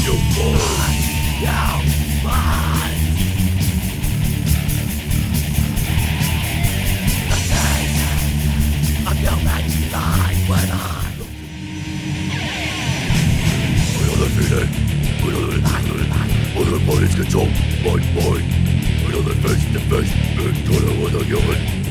You're mine. You're mine. The taste of your magic light when I look. I know the feeling. I know the feeling. Other bodies control my mind. I know the face to face. It's gonna what I'm doing.